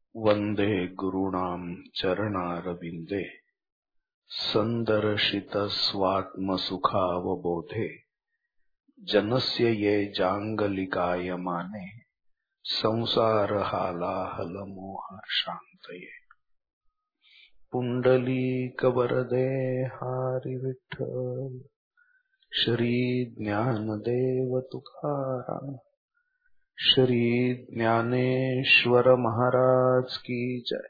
वंदे गुरूणां चरणारविन्दे सन्दर्शितस्वात्मसुखावबोधे जनस्य ये जाङ्गलिकायमाने संसारहालाहलमोहशान्तये। पुण्डलीकवरदे हरि विठ्ठल श्री ज्ञानदेव तुकाराम श्री ज्ञानेश्वर महाराज की जय।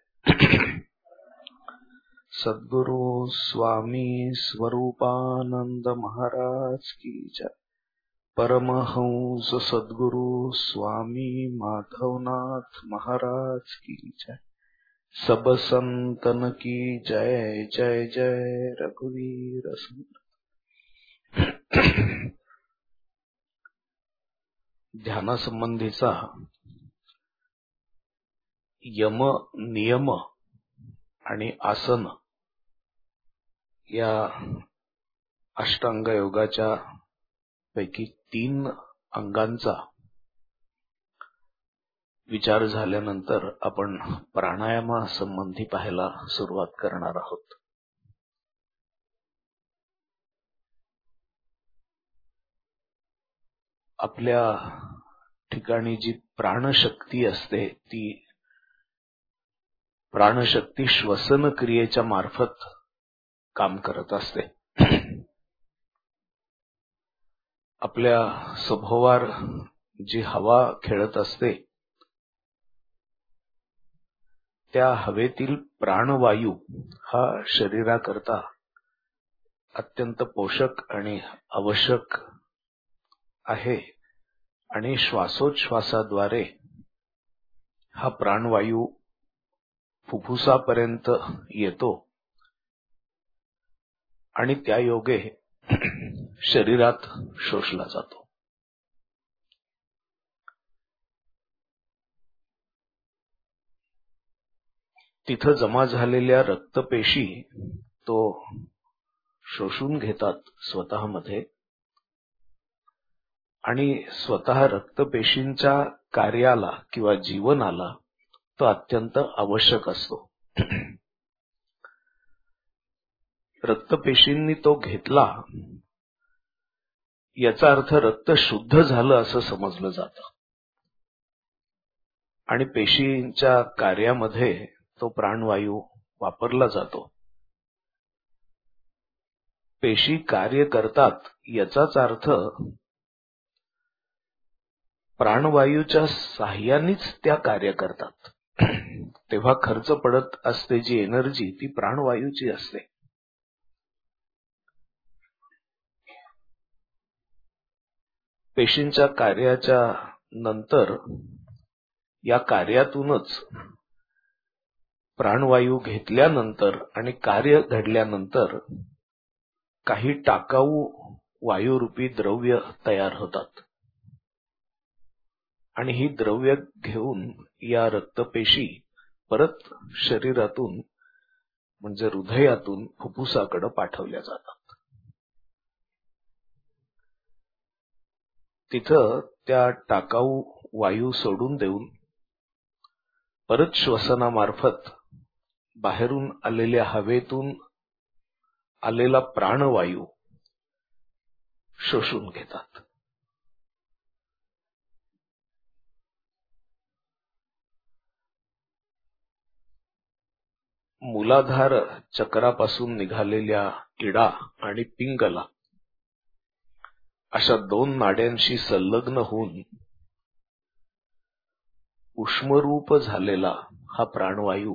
सद्गुरु स्वामी स्वरूपानंद महाराज की जय। परमहंस सद्गुरु स्वामी माधवनाथ महाराज की जय। सब संतन की जय जय जय रघुवीर समर्थ। ध्यानासंबंधीचा यम नियम आणि आसन या अष्टांग योगाच्या पैकी 3 अंगांचा विचार झाल्यानंतर आपण प्राणायामासंबंधी पाहायला सुरुवात करणार आहोत. आपल्या ठिकाणी जी प्राणशक्ती असते ती प्राणशक्ती श्वसन क्रियेच्या मार्फत काम करत असते. आपल्या सभोवार जी हवा खेळत असते त्या हवेतील प्राणवायू हा शरीराकरता अत्यंत पोषक आणि आवश्यक आहे आणि श्वासोच्छ्वासाद्वारे हा प्राणवायू फुफ्फुसापर्यंत येतो आणि त्या योगे शरीरात शोषला जातो. तिथं जमा झालेल्या रक्तपेशी तो शोषून घेतात स्वतःमध्ये आणि स्वतः रक्तपेशींच्या कार्याला किंवा जीवनाला तो अत्यंत आवश्यक असतो. रक्तपेशींनी तो घेतला याचा अर्थ रक्त शुद्ध झालं असं समजलं जातं आणि पेशींच्या कार्यामध्ये तो प्राणवायू वापरला जातो. पेशी कार्य करतात याचाच अर्थ प्राणवायूच्या साह्यानेच त्या कार्य करतात. तेव्हा खर्च पडत असते जी एनर्जी ती प्राणवायूची असते. पेशींच्या कार्याच्या नंतर या कार्यातूनच प्राणवायू घेतल्यानंतर आणि कार्य घडल्यानंतर काही टाकाऊ वायुरूपी द्रव्य तयार होतात आणि ही द्रव्य घेऊन या रक्तपेशी परत शरीरातून म्हणजे हृदयातून फुफ्फुसाकडे पाठवल्या जातात. तिथं त्या टाकाऊ वायू सोडून देऊन परत श्वसनामार्फत बाहेरून आलेल्या हवेतून आलेला प्राणवायू शोषून घेतात. मूलाधार चक्रापासून निघालेल्या इडा आणि पिंगला अशा 2 नाड्यांशी संलग्न होऊन उष्मरूप झालेला हा प्राणवायू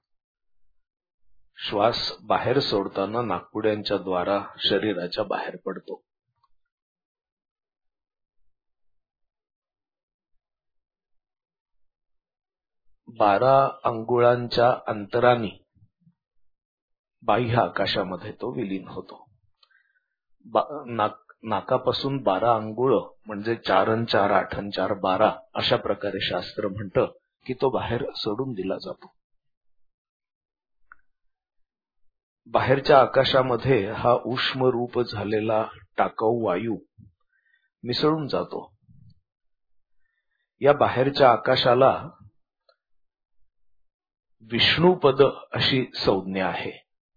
श्वास बाहेर सोडताना नाकपुड्यांच्या द्वारा शरीराच्या बाहेर पडतो. बारा अंगुळांच्या अंतराने बाह्य आकाशामध्ये तो विलीन होतो. नाकापासून 12 अंगुळ म्हणजे 4 अन् 4 8 अन् 4 12 अशा प्रकारे शास्त्र म्हणतं की तो बाहेर सोडून दिला जातो. बाहेरच्या आकाशामध्ये हा उष्म रूप झालेला टाकाऊ वायू मिसळून जातो. या बाहेरच्या आकाशाला विष्णुपद अशी संज्ञा आहे.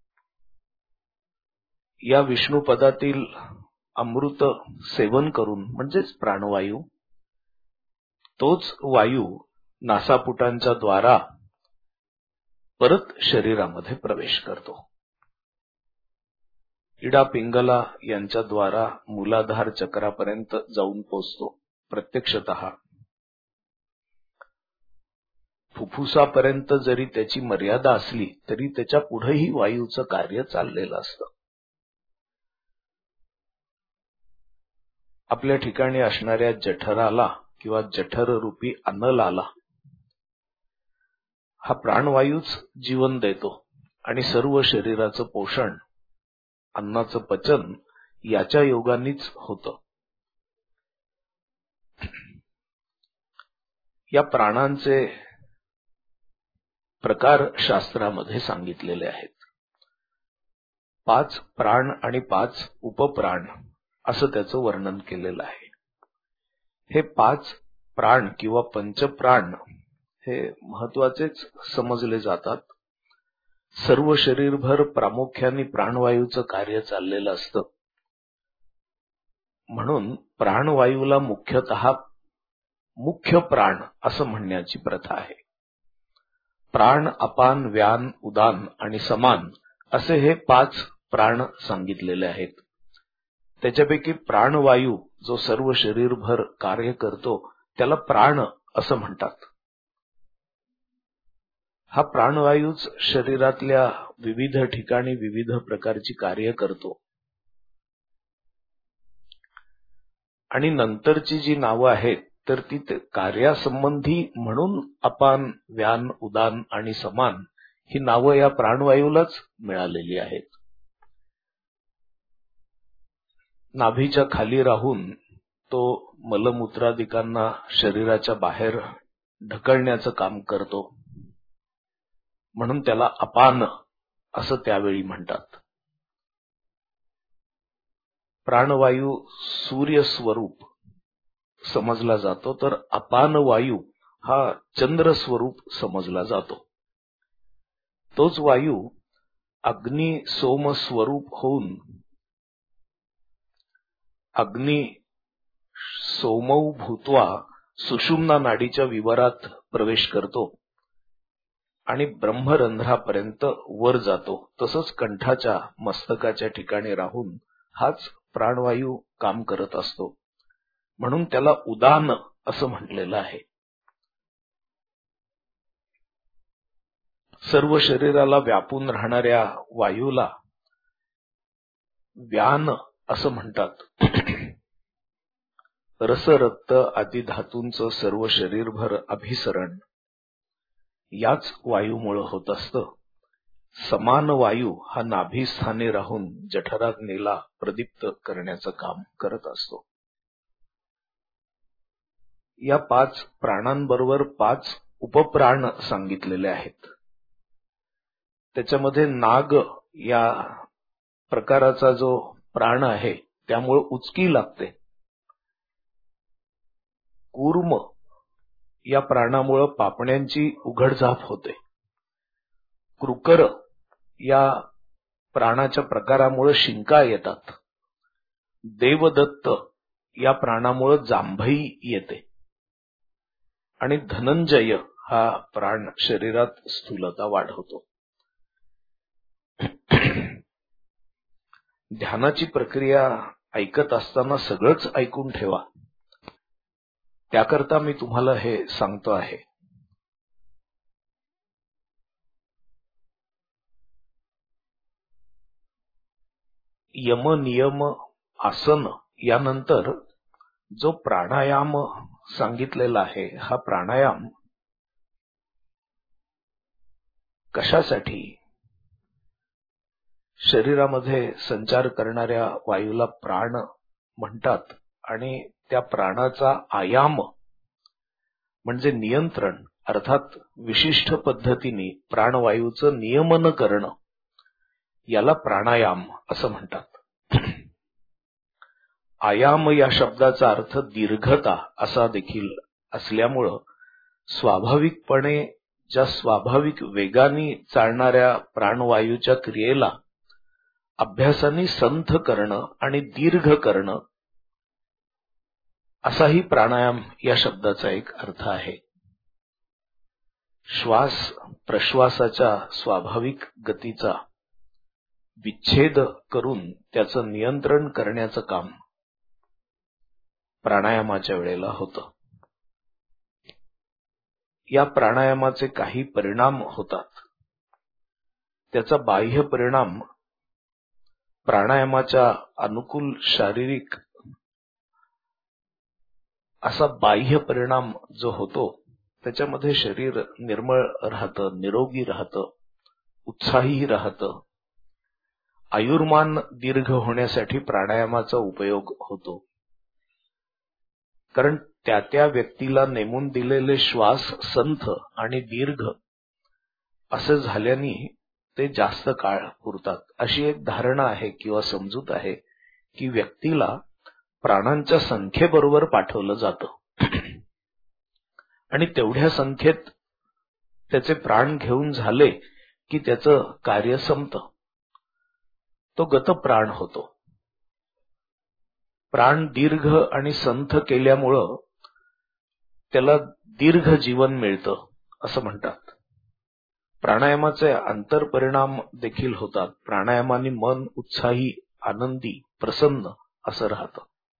या विष्णुपदातील अमृत सेवन करून म्हणजेच प्राणवायू, तोच वायू नासापुटांच्या द्वारा परत शरीरामध्ये प्रवेश करतो. इडा पिंगला यांच्या द्वारा मूलाधार चक्रापर्यंत जाऊन पोचतो. प्रत्यक्षतः फुफ्फुसापर्यंत जरी त्याची मर्यादा असली तरी त्याच्या पुढेही वायूचं कार्य चाललेलं असतं. आपल्या ठिकाणी असणाऱ्या जठराला किंवा जठर रूपी अन्नलाला हा प्राणवायूच जीवन देतो आणि सर्व शरीराचं पोषण, अन्नाचं पचन याच्या योगानेच होतं. या प्राणांचे प्रकार शास्त्रामध्ये सांगितलेले आहेत. 5 प्राण आणि 5 उपप्राण असं त्याचं वर्णन केलेलं आहे. हे 5 प्राण किंवा पंचप्राण हे महत्वाचेच समजले जातात. सर्व शरीरभर प्रामुख्याने प्राणवायूचं कार्य चाललेलं असतं. म्हणून प्राणवायूला मुख्यतः मुख्य प्राण असं म्हणण्याची प्रथा आहे. प्राण, अपान, व्यान, उदान आणि समान असे हे 5 प्राण सांगितलेले आहेत. त्याच्यापैकी प्राणवायू जो सर्व शरीरभर कार्य करतो त्याला प्राण असं म्हणतात. हा प्राणवायूच शरीरातल्या विविध ठिकाणी विविध प्रकारची कार्य करतो. आणि नंतरची जी नावं आहेत तर ती कार्यासंबंधी म्हणून अपान, व्यान, उदान आणि समान ही नावं या प्राणवायूलाच मिळालेली आहेत. नाभीच्या खाली राहून तो मलमूत्रादिकांना शरीराच्या बाहेर ढकलण्याचं काम करतो, म्हणून त्याला अपान असं त्यावेळी म्हणतात. प्राणवायू सूर्य स्वरूप समजला जातो तर अपान वायू हा चंद्र स्वरूप समजला जातो. तोच वायू अग्नी सोम स्वरूप होऊन अग्नी सोमौ भूत्वा सुषुम्ना नाडीच्या विवरात प्रवेश करतो आणि ब्रह्मरंध्रापर्यंत वर जातो. तसंच कंठाच्या मस्तकाच्या ठिकाणी राहून हाच प्राणवायू काम करत असतो, म्हणून त्याला उदान असं म्हटलेलं आहे. सर्व शरीराला व्यापून राहणाऱ्या वायूला व्यान असं म्हणतात. रस, रक्त आदी धातूंचं सर्व शरीरभर अभिसरण याच वायूमुळे होत असतं. समान वायू हा नाभीस्थानी राहून जठराग्नीला प्रदीप्त करण्याचं काम करत असतो. या 5 प्राणांबरोबर 5 उपप्राण सांगितलेले आहेत. त्याच्यामध्ये नाग या प्रकाराचा जो प्राण आहे त्यामुळे उचकी लागते. कूर्म या प्राणामुळे पापण्यांची उघडझाप होते. कृकर या प्राणाच्या प्रकारामुळे शिंका येतात. देवदत्त या प्राणामुळे जांभई येते आणि धनंजय हा प्राण शरीरात स्थूलता वाढवतो. ध्यानाची प्रक्रिया ऐकत असताना सगळंच ऐकून ठेवा. त्याकरता मी तुम्हाला हे सांगतो आहे. यम, नियम, आसन यानंतर जो प्राणायाम सांगितलेला आहे हा प्राणायाम कशासाठी? शरीरामध्ये संचार करणाऱ्या वायूला प्राण म्हणतात आणि त्या प्राणाचा आयाम म्हणजे नियंत्रण, अर्थात विशिष्ट पद्धतीने प्राणवायूचं नियमन करणं याला प्राणायाम असं म्हणतात. आयाम या शब्दाचा अर्थ दीर्घता असा देखील असल्यामुळं स्वाभाविकपणे ज्या स्वाभाविक वेगाने चालणाऱ्या प्राणवायूच्या क्रियेला अभ्यासाने संथ करणं आणि दीर्घ करणं असाही प्राणायाम या शब्दाचा एक अर्थ आहे. श्वास प्रश्वासाच्या स्वाभाविक गतीचा विच्छेद करून त्याचं नियंत्रण करण्याचं काम प्राणायामाच्या वेळेला होतं. या प्राणायामाचे काही परिणाम होतात. त्याचा बाह्य परिणाम प्राणायामाच्या अनुकूल शारीरिक असा बाह्य परिणाम जो होतो त्याच्यामध्ये शरीर निर्मळ राहतं, निरोगी राहतं, उत्साही राहतं. आयुर्मान दीर्घ होण्यासाठी प्राणायामाचा उपयोग होतो. कारण त्या त्या व्यक्तीला नेमून दिलेले श्वास संथ आणि दीर्घ असे झाल्याने ते जास्त काळ पुरतात. अशी एक धारणा आहे किंवा समजूत आहे की व्यक्तीला प्राणांच्या संख्येबरोबर पाठवलं जातं आणि तेवढ्या संख्येत त्याचे प्राण घेऊन झाले की त्याचं कार्य संपतं. तो गतप्राण होतो. प्राण दीर्घ आणि संथ केल्यामुळं त्याला दीर्घ जीवन मिळतं असं म्हणतात. प्राणायामाचे आंतरपरिणाम देखील होतात. प्राणायामाने मन उत्साही, आनंदी, प्रसन्न असं राहतं.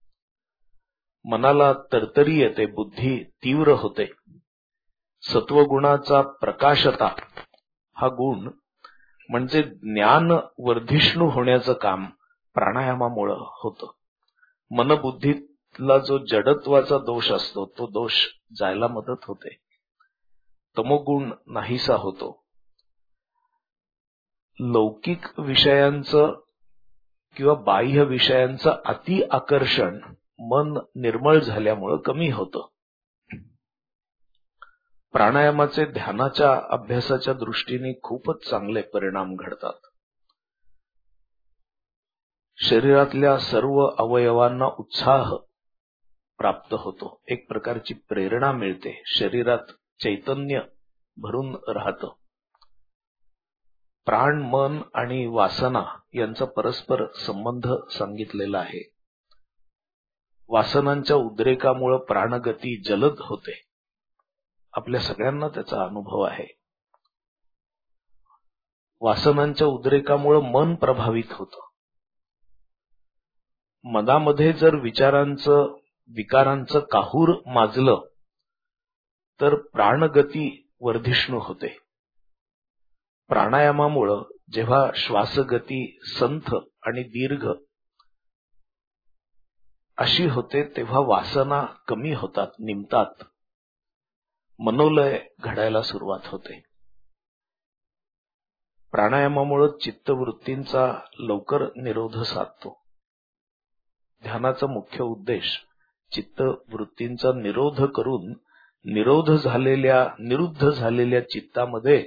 मनाला तरतरी येते, बुद्धी तीव्र होते. सत्वगुणाचा प्रकाशता हा गुण म्हणजे ज्ञान वर्धिष्णू होण्याचं काम प्राणायामामुळे होतं. मनबुद्धीतला जो जडत्वाचा दोष असतो तो दोष जायला मदत होते. तमोगुण नाहीसा होतो. लौकिक विषयांचं किंवा बाह्य विषयांचं अति आकर्षण मन निर्मळ झाल्यामुळे कमी होतं. प्राणायामाचे ध्यानाच्या अभ्यासाच्या दृष्टीने खूपच चांगले परिणाम घडतात. शरीरातल्या सर्व अवयवांना उत्साह प्राप्त होतो. एक प्रकारची प्रेरणा मिळते. शरीरात चैतन्य भरून राहतं. प्राण, मन आणि वासना यांचा परस्पर संबंध सांगितलेला आहे. वासनांच्या उद्रेकामुळे प्राणगती जलद होते. आपल्या सगळ्यांना त्याचा अनुभव आहे. वासनांच्या उद्रेकामुळे मन प्रभावित होतं. मनामध्ये जर विकारांचं काहूर माजलं तर प्राणगती वर्धिष्णू होते. प्राणायामामुळे जेव्हा श्वासगती संथ आणि दीर्घ अशी होते तेव्हा वासना कमी होतात, निमतात. मनोलय घडायला सुरुवात होते. प्राणायामामुळे चित्तवृत्तींचा लवकर निरोध साधतो. ध्यानाचा मुख्य उद्देश चित्तवृत्तींचा निरोध करून निरुद्ध झालेल्या चित्तामध्ये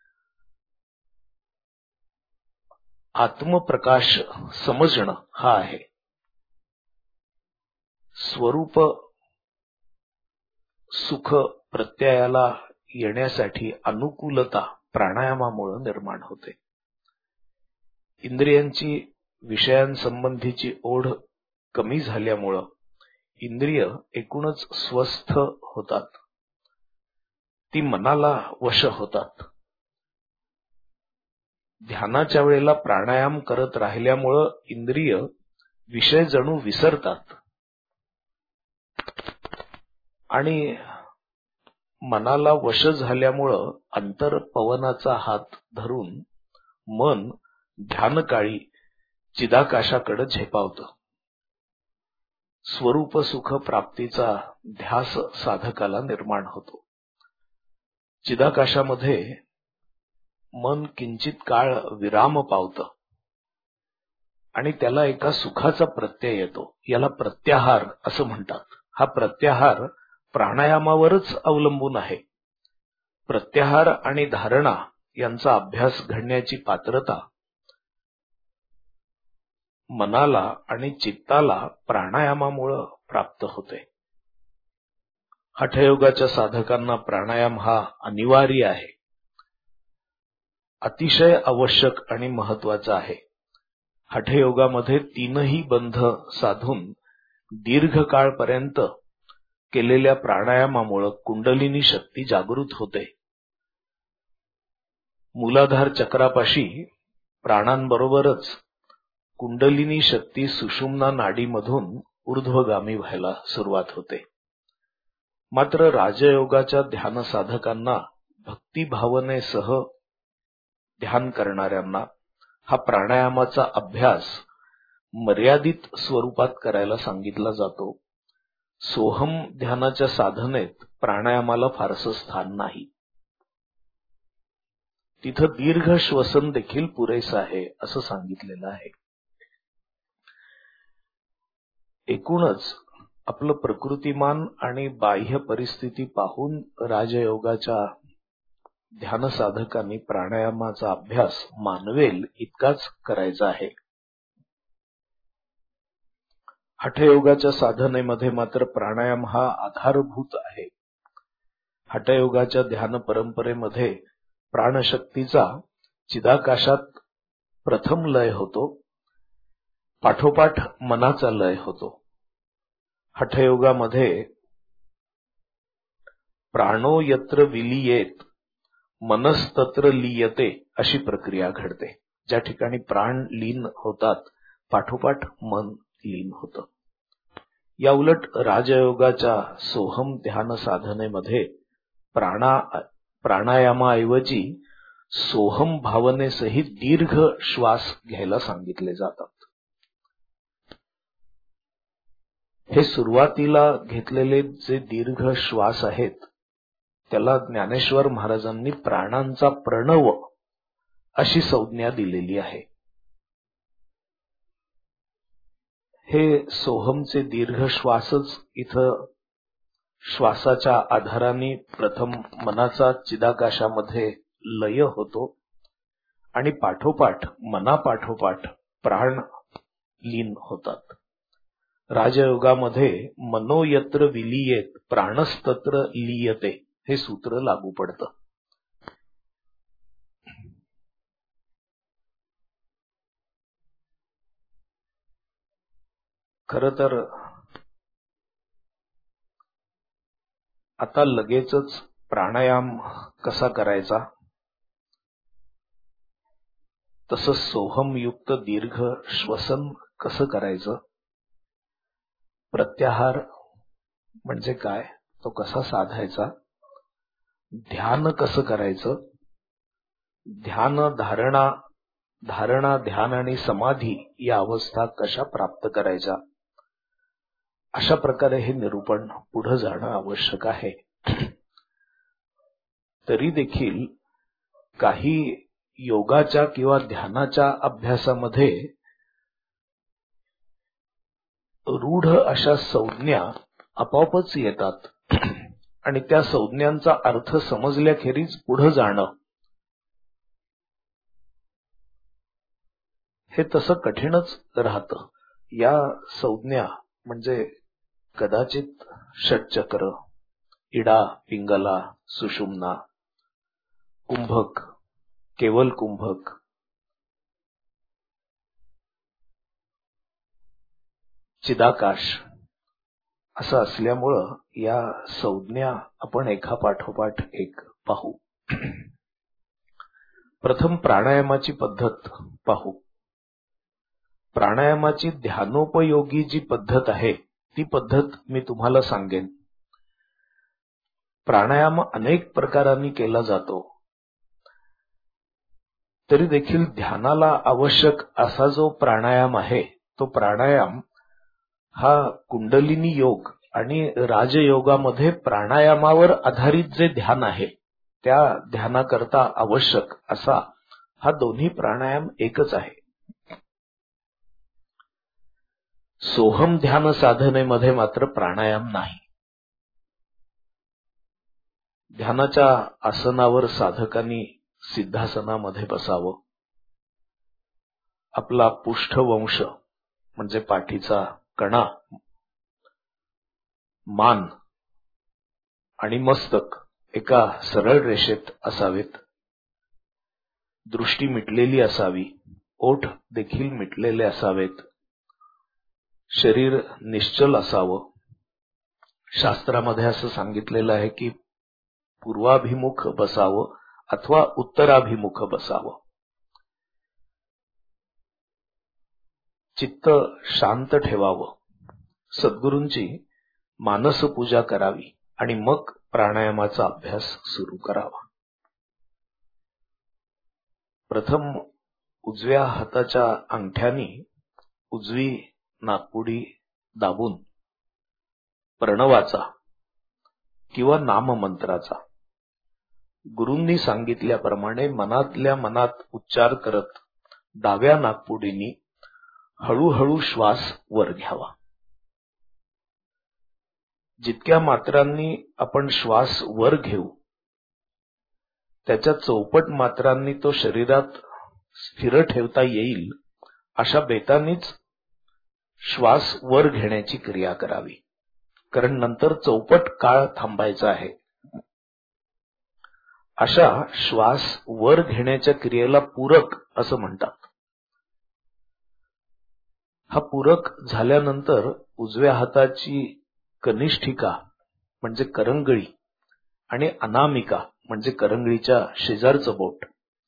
आत्मप्रकाश समजणं हा आहे. स्वरूप सुख प्रत्ययाला येण्यासाठी अनुकूलता प्राणायामामुळे निर्माण होते. इंद्रियांची विषयांसंबंधीची ओढ कमी झाल्यामुळं इंद्रिय एकूणच स्वस्थ होतात. ती मनाला वश होतात. ध्यानाच्या वेळेला प्राणायाम करत राहिल्यामुळं इंद्रिय विषय जणू विसरतात आणि मनाला वश झाल्यामुळं अंतर्पवनाचा हात धरून मन ध्यानकाळी चिदाकाशाकडे झेपावतं. स्वरूप सुख प्राप्तीचा ध्यास साधकाला निर्माण होतो. चिदाकाशामध्ये मन किंचित काळ विराम पावतं आणि त्याला एका सुखाचा प्रत्यय येतो. याला प्रत्याहार असं म्हणतात. हा प्रत्याहार प्राणायामावरच अवलंबून आहे. प्रत्याहार आणि धारणा यांचा अभ्यास घडण्याची पात्रता मनाला आणि चित्ताला प्राणायामामुळे प्राप्त होते. हठयोगाच्या साधकांना प्राणायाम हा अनिवार्य आहे, अतिशय आवश्यक आणि महत्वाचा आहे. हठयोगामध्ये तीनही बंध साधून दीर्घकाळपर्यंत केलेल्या प्राणायामामुळे कुंडलिनी शक्ती जागृत होते. मूलाधार चक्रापाशी प्राणांबरोबरच कुंडलिनी शक्ती सुषुम्ना नाडीमधून ऊर्ध्वगामी व्हायला सुरुवात होते. मात्र राजयोगाच्या ध्यान साधकांना, भक्ती भावनेसह ध्यान करणाऱ्यांना हा प्राणायामाचा अभ्यास मर्यादित स्वरूपात करायला सांगितला जातो. सोहम ध्यानाच्या साधनेत प्राणायामाला फारसं स्थान नाही. तिथं दीर्घ श्वसन देखील पुरेसं आहे असं सांगितलेलं आहे. एकूणच आपलं प्रकृतिमान आणि बाह्य परिस्थिती पाहून राजयोगाच्या ध्यान साधकांनी प्राणायामाचा अभ्यास मानवेल इतकाच करायचा आहे. हठयोगाच्या साधनेमध्ये मात्र प्राणायाम हा आधारभूत आहे. हठयोगाच्या ध्यान परंपरेमध्ये प्राणशक्तीचा चिदाकाशात प्रथम लय होतो, पाठोपाठ मनाचा लय होतो. हठयोगामध्ये प्राणो यत्र विलीयेत मनस्तत्र लीयते अशी प्रक्रिया घडते. ज्या ठिकाणी प्राण लीन होतात पाठोपाठ मन लीन होतं. या उलट राजयोगाच्या सोहम ध्यान साधनेमध्ये प्राणायामाऐवजी सोहम भावनेसहित दीर्घ श्वास घ्यायला सांगितले जातात. हे सुरुवातीला घेतलेले जे दीर्घ श्वास आहेत त्याला ज्ञानेश्वर महाराजांनी प्राणांचा प्रणव अशी संज्ञा दिलेली आहे. हे सोहमचे दीर्घ श्वासच इथं श्वासाच्या आधाराने प्रथम मनाचा चिदाकाशामध्ये लय होतो आणि पाठोपाठ मनापाठोपाठ प्राण लीन होतात. राजयोगामध्ये मनो यत्र विलीयेत प्राणस्तत्र लीयते हे सूत्र लागू पडतं. खर तर आता लगेचच प्राणायाम कसा करायचा, तसंच सोहमयुक्त दीर्घ श्वसन कसं करायचं, प्रत्याहार म्हणजे काय, तो कसा साधायचा, ध्यान कसं करायचं, ध्यान धारणा ध्यान आणि समाधी या अवस्था कशा प्राप्त करायच्या, अशा प्रकारे हे निरूपण पुढे जाणं आवश्यक आहे. तरी देखील काही योगाच्या किंवा ध्यानाच्या अभ्यासामध्ये रूढ अशा संज्ञा आपोआपच येतात आणि त्या संज्ञांचा अर्थ समजल्याखेरीज पुढे जाणं हे तसं कठीणच राहतं. या संज्ञा म्हणजे कदाचित षटचक्र, इडा, पिंगला, सुषुम्ना, कुंभक, केवल कुंभक, चिदाकाश असं असल्यामुळं या संज्ञा आपण एकापाठोपाठ एक पाहू. प्रथम प्राणायामाची पद्धत पाहू. प्राणायामाची ध्यानोपयोगी जी पद्धत आहे ती पद्धत मी तुम्हाला सांगेन. प्राणायाम अनेक प्रकारांनी केला जातो, तरी देखील ध्यानाला आवश्यक असा जो प्राणायाम आहे तो प्राणायाम हा कुंडलिनी योग आणि राजयोगामध्ये प्राणायामावर आधारित जे ध्यान आहे त्या ध्यानाकरता आवश्यक असा हा दोन्ही प्राणायाम एकच आहे. सोहम ध्यान साधनेमध्ये मात्र प्राणायाम नाही. ध्यानाच्या आसनावर साधकांनी सिद्धासनामध्ये बसावं. आपला पुष्ठवंश म्हणजे पाठीचा कणा, मान आणि मस्तक एका सरळ रेषेत असावेत. दृष्टी मिटलेली असावी. ओठ देखील मिटलेले असावेत. शरीर निश्चल असावं. शास्त्रामध्ये असं सांगितलेलं आहे की पूर्वाभिमुख बसावं अथवा उत्तराभिमुख बसावं. चित्त शांत ठेवावं. सद्गुरूंची मानस पूजा करावी आणि मग प्राणायामाचा अभ्यास सुरू करावा. प्रथम उजव्या हाताच्या अंगठ्यानी उजवी नाकपुडी दाबून प्रणवाचा किंवा नाममंत्राचा गुरूंनी सांगितल्याप्रमाणे मनातल्या मनात उच्चार करत डाव्या नाकपुडीनी हळूहळू श्वास वर घ्यावा. जितक्या मात्रांनी आपण श्वास वर घेऊ त्याच्या चौपट मात्रांनी तो शरीरात स्थिर ठेवता येईल अशा बेतानीच श्वास वर घेण्याची क्रिया करावी. कारण नंतर चौपट काळ थांबायचा आहे. अशा श्वास वर घेण्याच्या क्रियेला पूरक असं म्हणतात. हा पूरक झाल्यानंतर उजव्या हाताची कनिष्ठिका म्हणजे करंगळी आणि अनामिका म्हणजे करंगळीच्या शेजारचं बोट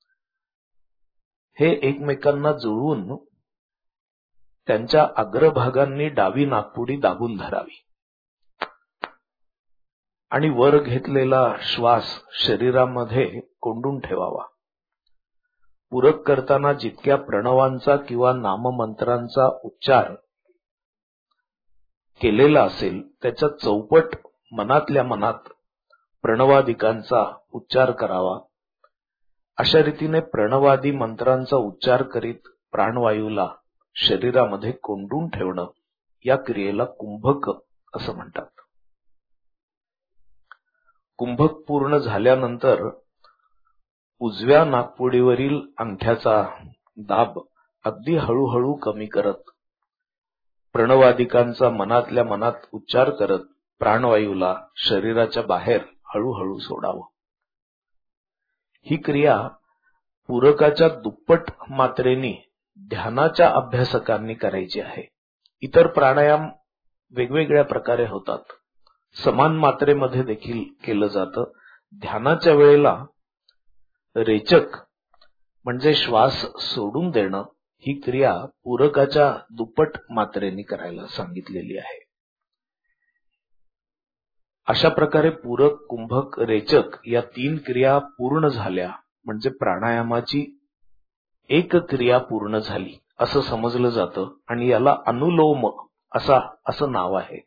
हे एकमेकांना जुळवून त्यांच्या अग्रभागांनी डावी नाकपुडी दाबून धरावी आणि वर घेतलेला श्वास शरीरामध्ये कोंडून ठेवावा. पूरक करताना जितक्या प्रणवांचा किंवा नाममंत्रांचा उच्चार केलेला असेल त्याच्या चौपट मनातल्या मनात प्रणवादिकांचा उच्चार करावा. अशा रीतीने प्रणवादी मंत्रांचा उच्चार करीत प्राणवायूला शरीरामध्ये कोंडून ठेवणं या क्रियेला कुंभक असं म्हणतात. कुंभक पूर्ण झाल्यानंतर उजव्या नाकपुडीवरील अंगठ्याचा दाब अगदी हळूहळू कमी करत प्रणवादिकांचा मनातल्या मनात उच्चार करत प्राणवायूला शरीराच्या बाहेर हळूहळू सोडावं. ही क्रिया पूरकाच्या दुप्पट मात्रेनी ध्यानाच्या अभ्यासकांनी करायची आहे. इतर प्राणायाम वेगवेगळ्या प्रकारे होतात. समान मात्रेमध्ये देखील केलं जातं. ध्यानाच्या वेळेला रेचक म्हणजे श्वास सोडून देणं ही क्रिया पूरकाच्या दुप्पट मात्रेनी करायला सांगितलेली आहे. अशा प्रकारे पूरक, कुंभक, रेचक या 3 क्रिया पूर्ण झाल्या म्हणजे प्राणायामाची एक क्रिया पूर्ण झाली असं समजलं जातं आणि याला अनुलोम असं नाव आहे.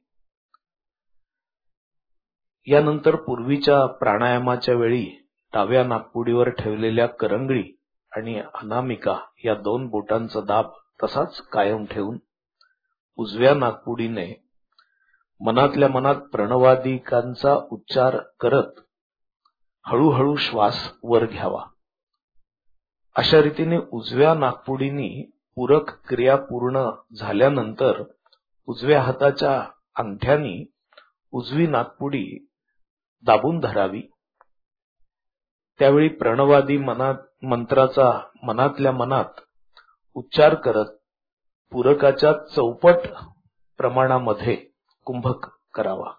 यानंतर पूर्वीच्या प्राणायामाच्या वेळी डाव्या नाकपुडीवर ठेवलेल्या करंगळी आणि अनामिका या 2 बोटांचा दाब तसाच कायम ठेवून उजव्या नाकपुडीने मनातल्या मनात प्रणवादिकांचा उच्चार करत हळूहळू श्वास वर घ्यावा. अशा रीतीने उजव्या नाकपुडीनी पूरक क्रिया पूर्ण झाल्यानंतर उजव्या हाताच्या अंगठ्यानी उजवी नाकपुडी दाबून धरावी. त्यावेळी प्रणवादी मंत्राचा मनातल्या मनात उच्चार करत पूरकाच्या चौपट प्रमाणामध्ये कुंभक करावा.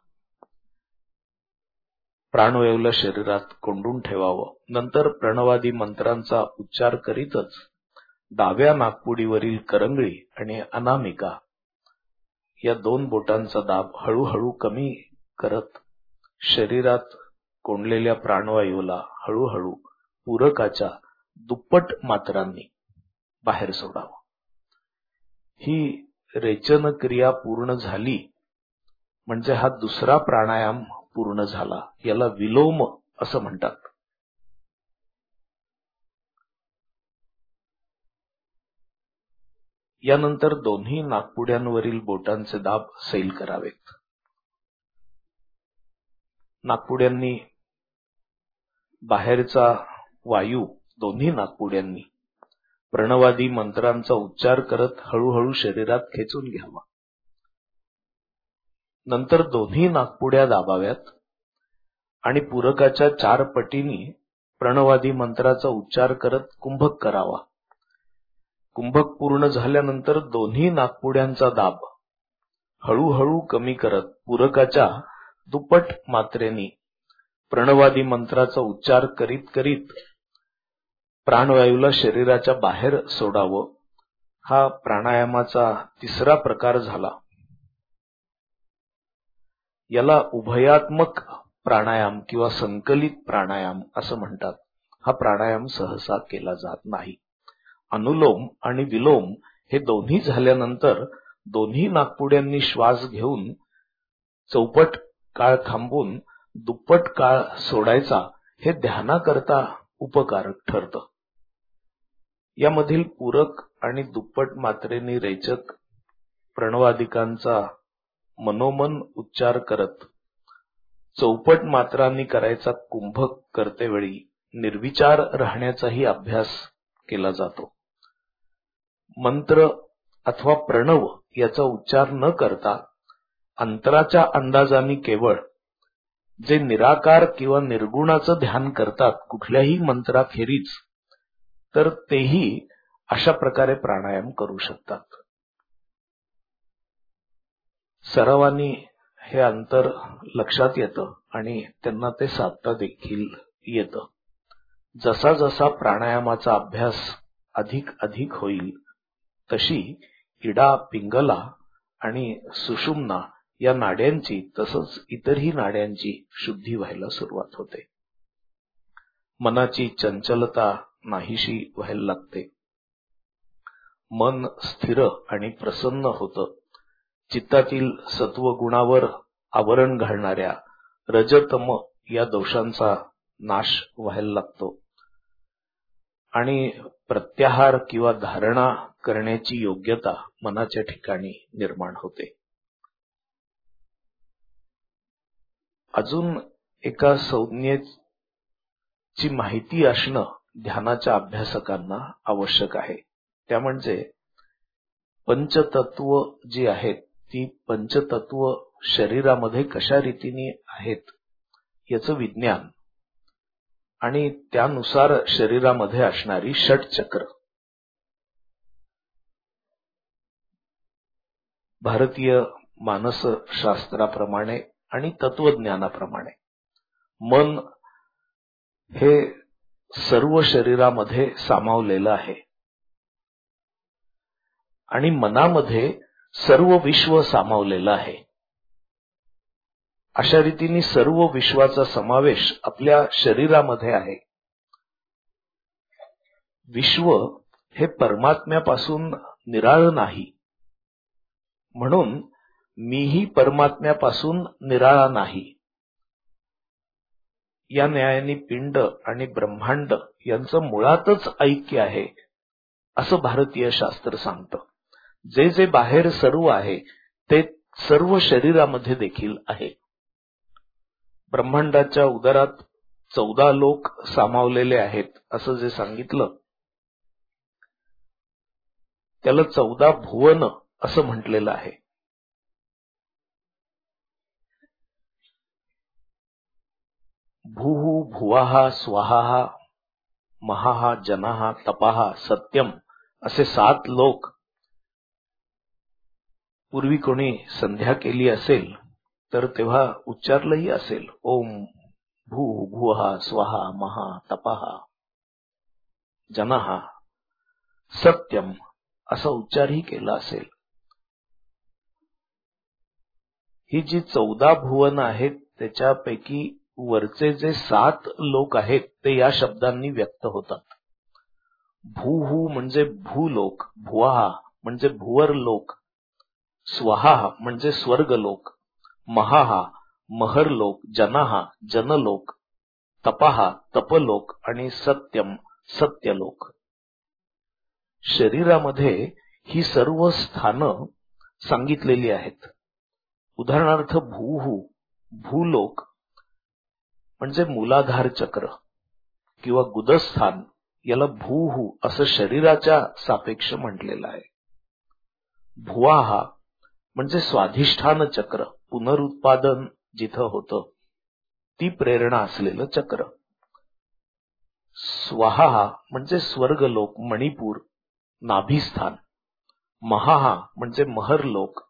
प्राणवायूला शरीरात कोंडून ठेवावं. नंतर प्रणवादी मंत्रांचा उच्चार करीतच डाव्या नाकपुडीवरील करंगळी आणि अनामिका या 2 बोटांचा दाब हळूहळू कमी करत शरीरात कोंडलेल्या प्राणवायूला हळूहळू पूरकाच्या दुप्पट मात्रांनी बाहेर सोडावं. ही रेचन क्रिया पूर्ण झाली म्हणजे हा दुसरा प्राणायाम पूर्ण झाला. याला विलोम असं म्हणतात. यानंतर दोन्ही नाकपुड्यांवरील बोटांचे दाब सैल करावेत. नाकपुड्यांनी बाहेरचा वायू दोन्ही नाकपुड्यांनी प्रणवादी मंत्रांचा उच्चार करत हळूहळू शरीरात खेचून घ्यावा. नंतर दोन्ही नाकपुड्या दाबाव्यात आणि पूरकाच्या 4 पटीने प्रणवादी मंत्राचा उच्चार करत कुंभक करावा. कुंभक पूर्ण झाल्यानंतर दोन्ही नाकपुड्यांचा दाब हळूहळू कमी करत पूरकाच्या दुप्पट मात्रेने प्रणवादी मंत्राचा उच्चार करीत करीत प्राणवायूला शरीराच्या बाहेर सोडावं. हा प्राणायामाचा तिसरा प्रकार झाला. याला उभयात्मक प्राणायाम किंवा संकलित प्राणायाम असं म्हणतात. हा प्राणायाम सहसा केला जात नाही. अनुलोम आणि विलोम हे दोन्ही झाल्यानंतर दोन्ही नाकपुड्यांनी श्वास घेऊन चौपट काळ थांबून दुप्पट काळ सोडायचा हे ध्यानाकरता उपकारक ठरतं. यामधील पूरक आणि दुप्पट मात्रेने रेचक प्रणवादिकांचा मनोमन उच्चार करत चौपट मात्रांनी करायचा कुंभक करतेवेळी निर्विचार राहण्याचाही अभ्यास केला जातो. मंत्र अथवा प्रणव याचा उच्चार न करता अंतराच्या अंदाजाने केवळ जे निराकार किंवा निर्गुणाचं ध्यान करतात कुठल्याही मंत्राखेरीज, तर तेही अशा प्रकारे प्राणायाम करू शकतात. सरावानी हे अंतर लक्षात येतं आणि त्यांना ते साधता देखील येतं. जसा जसा प्राणायामाचा अभ्यास अधिक अधिक होईल तशी इडा, पिंगला आणि सुषुम्ना या नाड्यांची तसंच इतरही नाड्यांची शुद्धी व्हायला सुरुवात होते. मनाची चंचलता नाहीशी व्हायला लागते. मन स्थिर आणि प्रसन्न होतं. चित्तातील सत्वगुणावर आवरण घालणाऱ्या रजतम या दोषांचा नाश व्हायला लागतो आणि प्रत्याहार किंवा धारणा करण्याची योग्यता मनाच्या ठिकाणी निर्माण होते. अजून एका संज्ञेची माहिती असणं ध्यानाच्या अभ्यासकांना आवश्यक आहे. त्या म्हणजे पंचतत्व जी आहेत ती पंचतत्व शरीरामध्ये कशा रीतीने आहेत याचं विज्ञान आणि त्यानुसार शरीरामध्ये असणारी षटचक्र. भारतीय मानसशास्त्राप्रमाणे आणि तत्वज्ञानाप्रमाणे मन हे सर्व शरीरामध्ये सामावलेलं आहे आणि मनामध्ये सर्व विश्व सामावलेलं आहे. अशा रीतीने सर्व विश्वाचा समावेश आपल्या शरीरामध्ये आहे. विश्व हे परमात्म्यापासून निराळं नाही, म्हणून मीही परमात्म्यापासून निराळा नाही. या न्यायाने पिंड आणि ब्रह्मांड यांचं मुळातच ऐक्य आहे असं भारतीय शास्त्र सांगतं. जे जे बाहेर सर्व आहे ते सर्व शरीरामध्ये देखील आहे. ब्रह्मांडाच्या उदरात 14 लोक सामावलेले आहेत असं जे सांगितलं त्याला 14 भुवन असं म्हटलेलं आहे. भूः भुवः स्वः महः जनः तपः सत्यम असे 7 लोक पूर्वी कोणी संध्या केली असेल तर तेव्हा उच्चारलंही असेल. ओम भूः भुवः स्वः महः तपः जनः सत्यम असा उच्चारही केला असेल. ही जी 14 भुवन आहेत त्याच्यापैकी वरचे जे 7 लोक आहेत ते या शब्दांनी व्यक्त होतात. भूहू म्हणजे भूलोक, भुवः म्हणजे भुवर लोक, स्वहा म्हणजे स्वर्गलोक, महाहा महरलोक, जनाहा जनलोक, तपाहा तपलोक आणि सत्यम सत्यलोक. शरीरामध्ये ही सर्व स्थानं सांगितलेली आहेत. उदाहरणार्थ भूहू भूलोक म्हणजे मूलाधार चक्र किंवा गुदस्थान, याला भूहू असं शरीराच्या सापेक्ष म्हटलेलं आहे. भुवाहा म्हणजे स्वाधिष्ठान चक्र, पुनरुत्पादन जिथं होतं ती प्रेरणा असलेलं चक्र. स्वाहा म्हणजे स्वर्गलोक, मणिपूर, नाभिस्थान. महाहा म्हणजे महरलोक.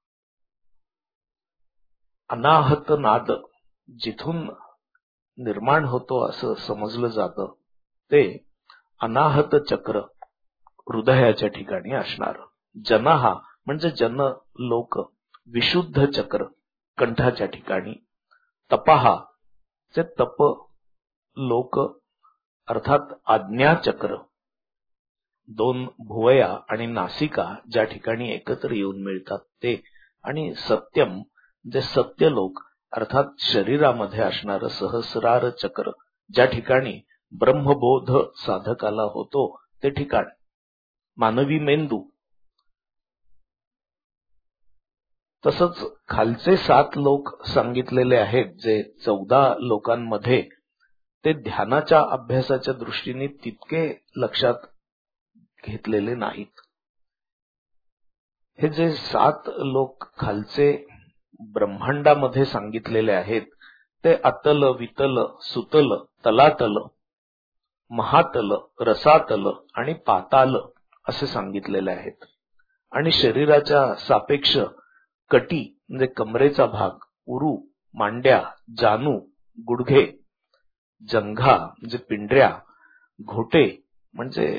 अनाहत नाद जिथून निर्माण होतो असं समजलं जातं ते अनाहत चक्र हृदयाच्या ठिकाणी असणार. जनहा म्हणजे जन लोक, विशुद्ध चक्र कंठाच्या ठिकाणी. तपाहा चे तप लोक अर्थात आज्ञाचक्र, दोन भुवया आणि नासिका ज्या ठिकाणी एकत्र येऊन मिळतात ते. आणि सत्यम म्हणजे सत्यलोक अर्थात शरीरामध्ये असणारं सहस्रार चक्र, ज्या ठिकाणी ब्रह्मबोध साधकाला होतो ते ठिकाण. मानवी मेंदू. तसंच खालचे 7 लोक सांगितलेले आहेत जे 14 लोकांमध्ये, ते ध्यानाच्या अभ्यासाच्या दृष्टीने तितके लक्षात घेतलेले नाहीत. हे जे 7 लोक खालचे ब्रह्मांडामध्ये सांगितलेले आहेत ते अतल, वितल, सुतल, तलातल, महातल, रसातल आणि पाताल असे सांगितलेले आहेत. आणि शरीराच्या सापेक्ष कटी म्हणजे कमरेचा भाग, उरू, मांड्या, जानू, गुडघे, जंघा म्हणजे पिंढऱ्या, घोटे म्हणजे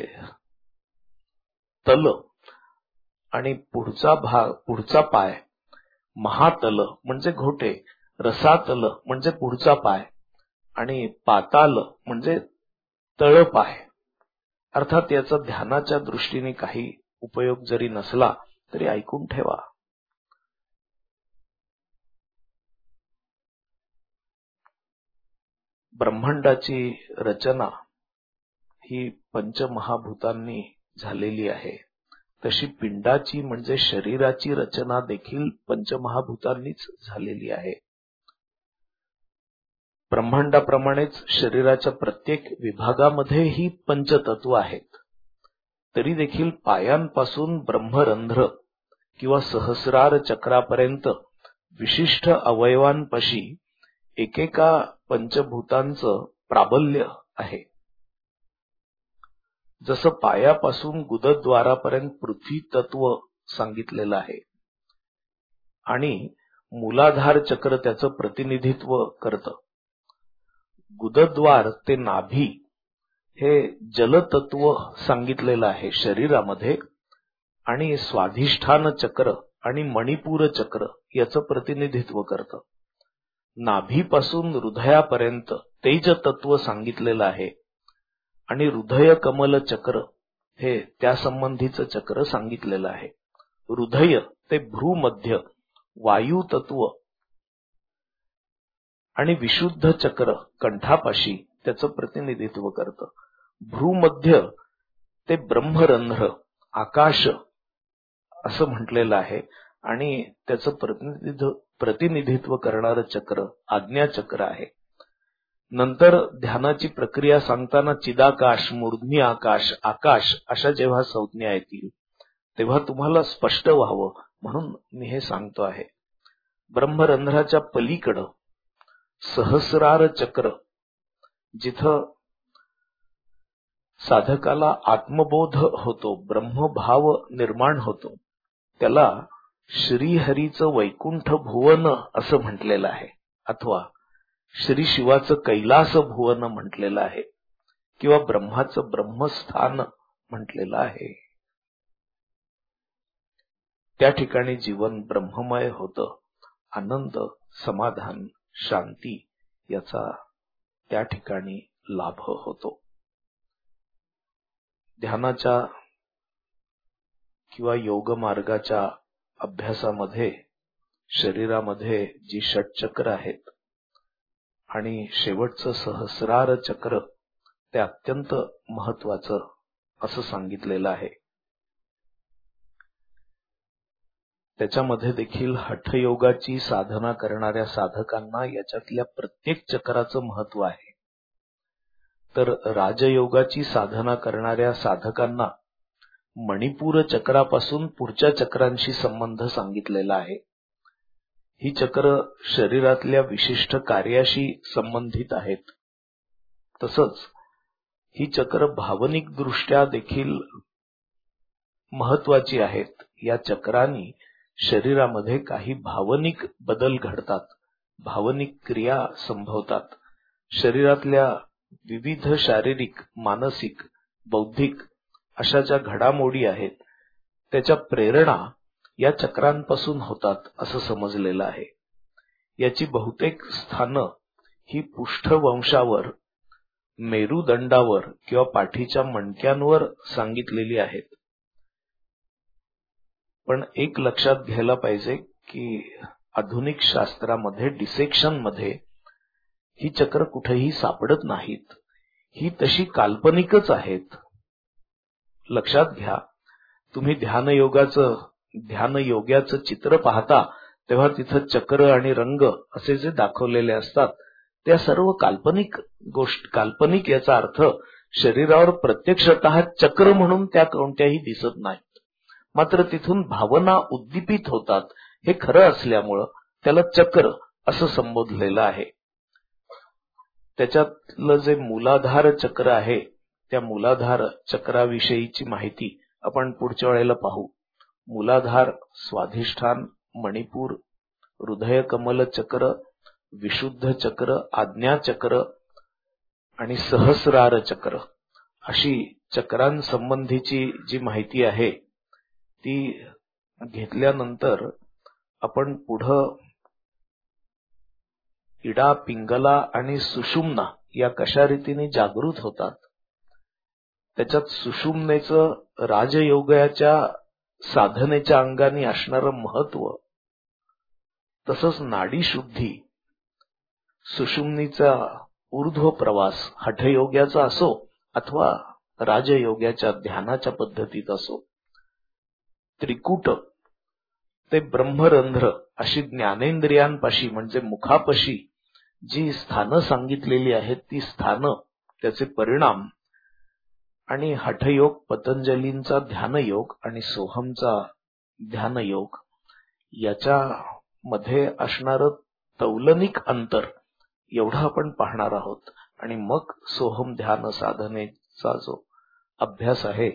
तल आणि पुढचा पाय, महातल म्हणजे घोटे, रसातल म्हणजे पुढचा पाय आणि पाताल म्हणजे तळपाय. अर्थात याचा ध्यानाच्या दृष्टीने काही उपयोग जरी नसला तरी ऐकून ठेवा. ब्रह्मांडाची रचना ही पंचमहाभूतांनी झालेली आहे. तशी पिंडाची म्हणजे शरीराची रचना देखील पंचमहाभूतांनीच झालेली आहे. ब्रह्मांडाप्रमाणेच शरीराच्या प्रत्येक विभागामध्येही पंचतत्व आहेत. तरी देखील पायांपासून ब्रह्मरंध्र किंवा सहस्रार चक्रापर्यंत विशिष्ट अवयवांपाशी एकेका पंचभूतांचं प्राबल्य आहे. जसं पायापासून गुदद्वारापर्यंत पृथ्वी तत्व सांगितलेलं आहे आणि मूलाधार चक्र त्याचं प्रतिनिधित्व करतं. गुदद्वार ते नाभी हे जलतत्व सांगितलेलं आहे शरीरामध्ये आणि स्वाधिष्ठान चक्र आणि मणिपूर चक्र याचं प्रतिनिधित्व करतं. नाभीपासून हृदयापर्यंत तेज तत्व सांगितलेलं आहे आणि हृदय कमल चक्र हे त्या संबंधीचं चक्र सांगितलेलं आहे. हृदय ते भ्रूमध्य वायू तत्व आणि विशुद्ध चक्र कंठापाशी त्याचं प्रतिनिधित्व करतं. भ्रूमध्य ते ब्रह्मरंध्र आकाश असं म्हटलेलं आहे आणि त्याचं प्रतिनिधित्व करणारं चक्र आज्ञाचक्र आहे. नंतर ध्यानाची प्रक्रिया सांगताना चिदाकाश, मूर्ध्नी आकाश, आकाश अशा जेव्हा संज्ञा येतील तेव्हा तुम्हाला स्पष्ट व्हावं म्हणून मी हे सांगतो आहे. ब्रह्मरंध्राच्या पलीकडं सहस्रार चक्र, जिथं साधकाला आत्मबोध होतो, ब्रह्मभाव निर्माण होतो, त्याला श्रीहरीचं वैकुंठ भुवन असं म्हटलेलं आहे अथवा श्री शिवाचं कैलास भुवन म्हटलेलं आहे किंवा ब्रह्माचं ब्रह्मस्थान म्हटलेलं आहे. त्या ठिकाणी जीवन ब्रह्ममय होतं. आनंद, समाधान, शांती याचा त्या ठिकाणी लाभ होतो. ध्यानाच्या किंवा योग मार्गाच्या अभ्यासामध्ये शरीरामध्ये जी षटचक्र आहेत आणि शेवटचं सहस्रार चक्र ते अत्यंत महत्वाचं असं सांगितलेलं आहे. त्याच्यामध्ये देखील हठयोगाची साधना करणाऱ्या साधकांना याच्यातल्या प्रत्येक चक्राचं महत्व आहे. तर राजयोगाची साधना करणाऱ्या साधकांना मणिपूर चक्रापासून पुढच्या चक्रांशी संबंध सांगितलेला आहे. ही चक्र शरीरातल्या विशिष्ट कार्याशी संबंधित आहेत. तसंच ही चक्र भावनिक दृष्ट्या देखील महत्वाची आहेत. या चक्रांनी शरीरामध्ये काही भावनिक बदल घडतात, भावनिक क्रिया संभवतात. शरीरातल्या विविध शारीरिक, मानसिक, बौद्धिक अशा ज्या घडामोडी आहेत त्याच्या प्रेरणा या चक्रांपासून होतात असं समजलेलं आहे. याची बहुतेक स्थानं ही पृष्ठवंशावर, मेरुदंडावर किंवा पाठीच्या मणक्यांवर सांगितलेली आहेत. पण एक लक्षात घ्यायला पाहिजे की आधुनिक शास्त्रामध्ये, डिसेक्शन मध्ये ही चक्र कुठेही सापडत नाहीत. ही तशी काल्पनिकच आहेत. लक्षात घ्या, तुम्ही ध्यानयोग्याचं चित्र पाहता तेव्हा तिथं चक्र आणि रंग असे जे दाखवलेले असतात त्या सर्व काल्पनिक याचा अर्थ शरीरावर प्रत्यक्षतः चक्र म्हणून त्या कोणत्याही दिसत नाहीत. मात्र तिथून भावना उद्दीपित होतात हे खरं असल्यामुळं त्याला चक्र असं संबोधलेलं आहे. त्याच्यातलं जे मूलाधार चक्र आहे त्या मूलाधार चक्राविषयीची माहिती आपण पुढच्या वेळेला पाहू. मूलाधार, स्वाधिष्ठान, मणिपूर, हृदय कमल चक्र, विशुद्ध चक्र, आज्ञा चक्र आणि सहस्रार चक्र अशी चक्रांसंबंधीची जी माहिती आहे ती घेतल्यानंतर आपण पुढं इडा, पिंगला आणि सुषुम्ना या कशा रीतीने जागृत होतात, त्याच्यात सुषुम्नेचं राजयोगाच्या साधनेच्या अंगाने असणारं महत्व, तसंच नाडी शुद्धी, सुषुम्नीचा ऊर्ध्व प्रवास हठयोगाचा असो अथवा राजयोगाच्या ध्यानाच्या पद्धतीत असो, त्रिकूट ते ब्रह्मरंध्र अशी ज्ञानेंद्रियांपाशी म्हणजे मुखापाशी जी स्थानं सांगितलेली आहेत ती स्थानं, त्याचे परिणाम आणि हठयोग, पतंजलींचा ध्यानयोग आणि सोहमचा ध्यानयोग याच्या मध्ये असणारं तौलनिक अंतर एवढं आपण पाहणार आहोत. आणि मग सोहम ध्यान साधनेचा जो अभ्यास आहे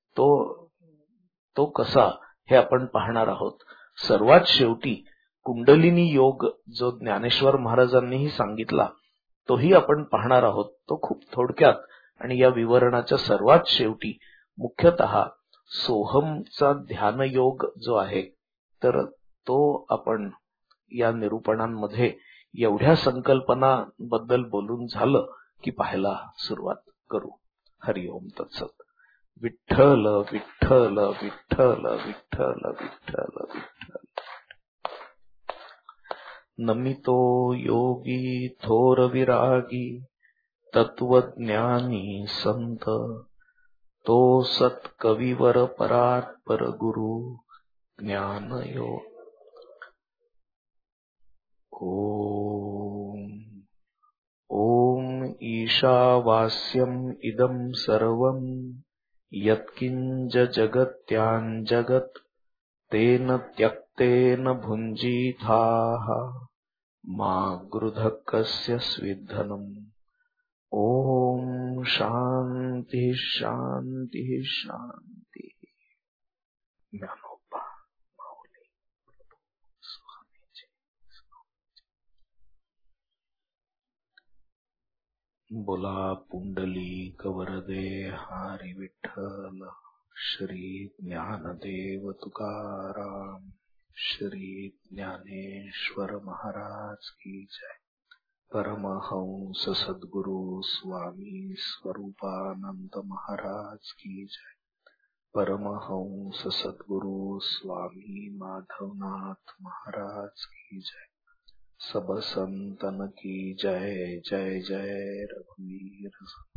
तो कसा हे आपण पाहणार आहोत. सर्वात शेवटी कुंडलिनी योग जो ज्ञानेश्वर महाराजांनीही सांगितला तोही आपण पाहणार आहोत. तो खूप थोडक्यात आणि या विवरणाच्या सर्वात शेवटी मुख्यतः सोहमचा ध्यानयोग जो आहे तर तो आपण या निरूपणांमध्ये एवढ्या संकल्पनांबद्दल बोलून झालं की पाहायला सुरुवात करू. हरिओम तत्सत. विठ्ठल विठ्ठल विठ्ठल विठ्ठल विठ्ठल विठ्ठल. नमितो योगी थोर विरागी तत्वज्ञानी संत, तो सत कविवर परात्पर गुरु ज्ञानयोग. ओम ईशावास्यम इदं सर्वं यत्किंच जगत्यां जगत् तेन त्यक्तेन भुञ्जीथाः मा गृधः कस्य स्विद्धनम्. ओम शांति शांति शांति. ज्ञानोबा माऊली स्वामीजी. बोला पुंडलिक वरदे हरी विठ्ठल. श्री ज्ञानदेव तुकाराम, श्री ज्ञानेश्वर महाराज की जय. परमहंस सद्गुरु स्वामी स्वरूपानंद महाराज की जय. परमहंस सद्गुरु स्वामी माधवनाथ महाराज की जय. सब संतन की जय. जय जय रघुवीर.